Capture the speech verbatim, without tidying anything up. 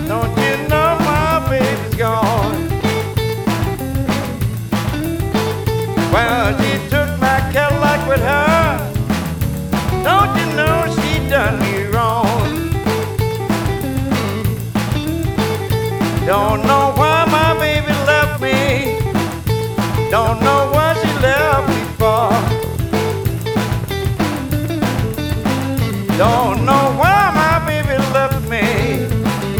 Don't you know my baby's gone? Well, she took my Cadillac with her. Don't you know she done me wrong? Don't know why my baby left me. Don't know why